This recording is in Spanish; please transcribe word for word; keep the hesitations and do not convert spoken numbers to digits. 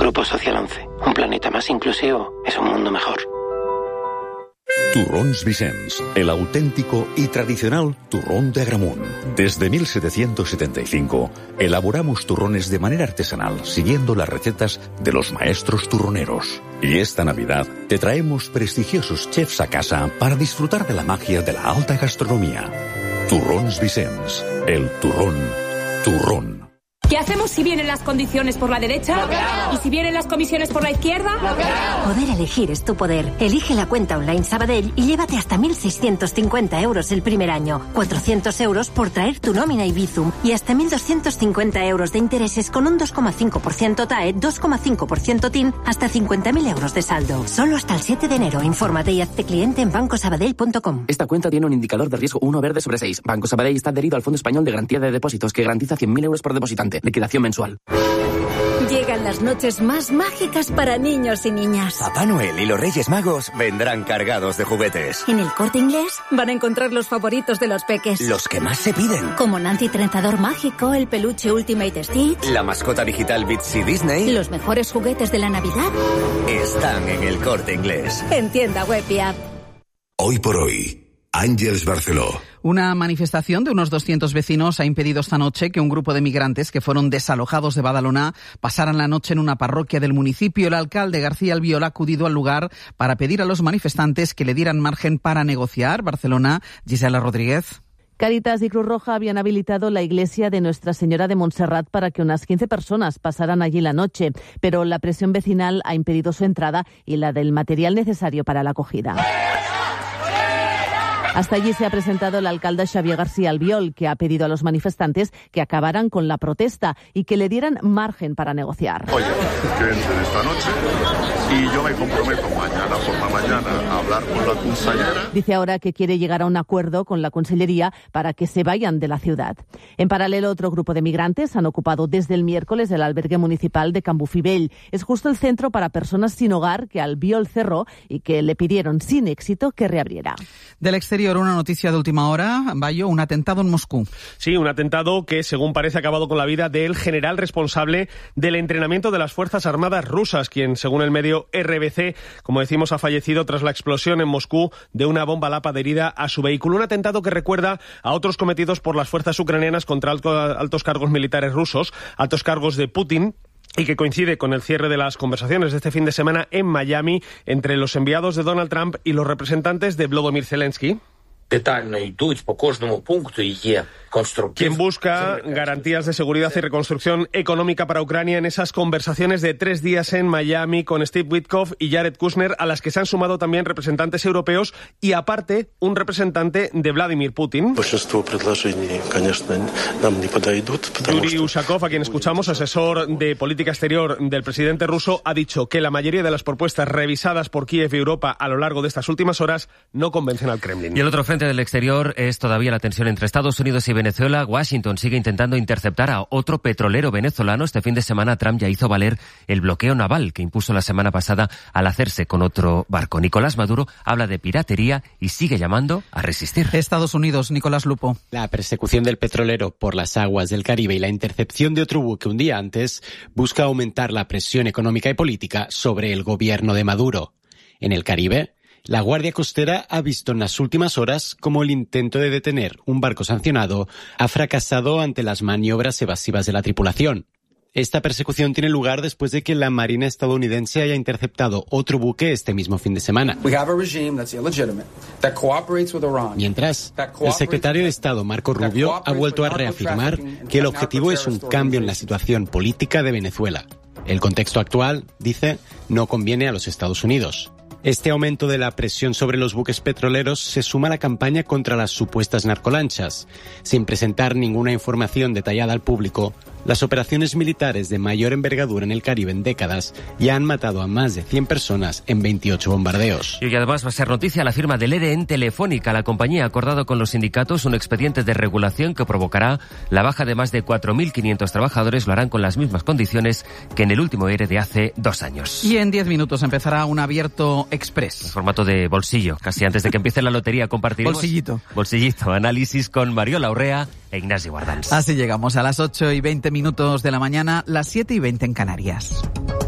Grupo Social once. Un planeta más inclusivo es un mundo mejor. Turrons Vicens, el auténtico y tradicional turrón de Agramunt. Desde mil setecientos setenta y cinco, elaboramos turrones de manera artesanal, siguiendo las recetas de los maestros turroneros. Y esta Navidad te traemos prestigiosos chefs a casa para disfrutar de la magia de la alta gastronomía. Turrons Vicens, el turrón, turrón. ¿Qué hacemos si vienen las condiciones por la derecha? ¿Y si vienen las comisiones por la izquierda? Poder elegir es tu poder. Elige la cuenta online Sabadell y llévate hasta mil seiscientos cincuenta euros el primer año, cuatrocientos euros por traer tu nómina y Bizum y hasta mil doscientos cincuenta euros de intereses con un dos coma cinco por ciento T A E, dos coma cinco por ciento T I N, hasta cincuenta mil euros de saldo. Solo hasta el siete de enero. Infórmate y hazte cliente en banco sabadell punto com. Esta cuenta tiene un indicador de riesgo uno verde sobre seis. Banco Sabadell está adherido al Fondo Español de Garantía de Depósitos, que garantiza cien mil euros por depositante. Liquidación mensual. Llegan las noches más mágicas para niños y niñas. Papá Noel y los Reyes Magos vendrán cargados de juguetes. En el Corte Inglés van a encontrar los favoritos de los peques. Los que más se piden. Como Nancy Trenzador Mágico, el peluche Ultimate Stitch, la mascota digital Bitsy Disney. Los mejores juguetes de la Navidad están en el Corte Inglés. En tienda web y app. Hoy por hoy, Àngels Barceló. Una manifestación de unos doscientos vecinos ha impedido esta noche que un grupo de migrantes que fueron desalojados de Badalona pasaran la noche en una parroquia del municipio. El alcalde García Albiol ha acudido al lugar para pedir a los manifestantes que le dieran margen para negociar. Barcelona, Gisela Rodríguez. Cáritas y Cruz Roja habían habilitado la iglesia de Nuestra Señora de Montserrat para que unas quince personas pasaran allí la noche, pero la presión vecinal ha impedido su entrada y la del material necesario para la acogida. Hasta allí se ha presentado el alcalde Xavier García Albiol, que ha pedido a los manifestantes que acabaran con la protesta y que le dieran margen para negociar. Oye, que entren esta noche y yo me comprometo mañana por la mañana a hablar con la consellera. Dice ahora que quiere llegar a un acuerdo con la consellería para que se vayan de la ciudad. En paralelo, otro grupo de migrantes han ocupado desde el miércoles el albergue municipal de Cambufibell. Es justo el centro para personas sin hogar que Albiol cerró y que le pidieron sin éxito que reabriera. Del exterior, una noticia de última hora, Bayo, un atentado en Moscú. Sí, un atentado que, según parece, ha acabado con la vida del general responsable del entrenamiento de las Fuerzas Armadas rusas, quien, según el medio R B C, como decimos, ha fallecido tras la explosión en Moscú de una bomba lapa adherida a su vehículo. Un atentado que recuerda a otros cometidos por las fuerzas ucranianas contra altos cargos militares rusos, altos cargos de Putin, y que coincide con el cierre de las conversaciones de este fin de semana en Miami entre los enviados de Donald Trump y los representantes de Volodymyr Zelensky. Quien busca garantías de seguridad y reconstrucción económica para Ucrania en esas conversaciones de tres días en Miami con Steve Witkoff y Jared Kushner, a las que se han sumado también representantes europeos y, aparte, un representante de Vladimir Putin. Yuri Ushakov, a quien escuchamos, asesor de política exterior del presidente ruso, ha dicho que la mayoría de las propuestas revisadas por Kiev y Europa a lo largo de estas últimas horas no convencen al Kremlin. Y el otro frente del exterior es todavía la tensión entre Estados Unidos y Venezuela. Washington sigue intentando interceptar a otro petrolero venezolano. Este fin de semana Trump ya hizo valer el bloqueo naval que impuso la semana pasada al hacerse con otro barco. Nicolás Maduro habla de piratería y sigue llamando a resistir. Estados Unidos, Nicolás Lupo. La persecución del petrolero por las aguas del Caribe y la intercepción de otro buque un día antes busca aumentar la presión económica y política sobre el gobierno de Maduro. En el Caribe, la Guardia Costera ha visto en las últimas horas cómo el intento de detener un barco sancionado ha fracasado ante las maniobras evasivas de la tripulación. Esta persecución tiene lugar después de que la Marina estadounidense haya interceptado otro buque este mismo fin de semana. Mientras, el secretario de Estado, Marco Rubio, ha vuelto a reafirmar que el objetivo es un cambio en la situación política de Venezuela. El contexto actual, dice, no conviene a los Estados Unidos. Este aumento de la presión sobre los buques petroleros se suma a la campaña contra las supuestas narcolanchas. Sin presentar ninguna información detallada al público, las operaciones militares de mayor envergadura en el Caribe en décadas ya han matado a más de cien personas en veintiocho bombardeos. Y además va a ser noticia la firma del E R E en Telefónica. La compañía ha acordado con los sindicatos un expediente de regulación que provocará la baja de más de cuatro mil quinientos trabajadores. Lo harán con las mismas condiciones que en el último E R E de hace dos años. Y en diez minutos empezará un abierto express. En formato de bolsillo. Casi antes de que empiece la lotería compartiremos... Bolsillito. Bolsillito. Análisis con Mariola Urrea e Ignacio Guardans. Así llegamos a las ocho y veinte minutos de la mañana, las siete y veinte en Canarias.